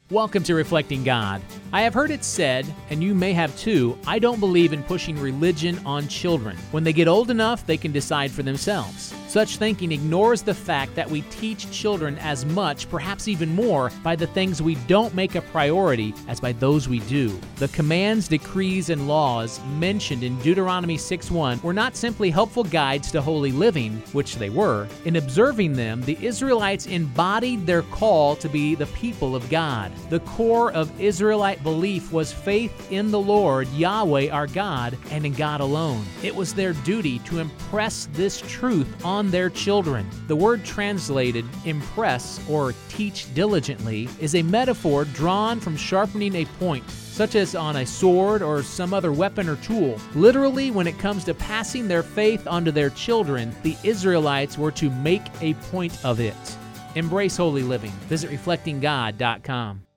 Welcome to Reflecting God. I have heard it said, and you may have too, I don't believe in pushing religion on children. When they get old enough, they can decide for themselves. Such thinking ignores the fact that we teach children as much, perhaps even more, by the things we don't make a priority as by those we do. The commands, decrees, and laws mentioned in Deuteronomy 6:1 were not simply helpful guides to holy living, which they were. In observing them, the Israelites embodied their call to be the people of God. The core of Israelite belief was faith in the Lord, Yahweh our God, and in God alone. It was their duty to impress this truth on their children. The word translated impress or teach diligently is a metaphor drawn from sharpening a point, such as on a sword or some other weapon or tool. Literally, when it comes to passing their faith onto their children, the Israelites were to make a point of it. Embrace holy living. Visit reflectinggod.com.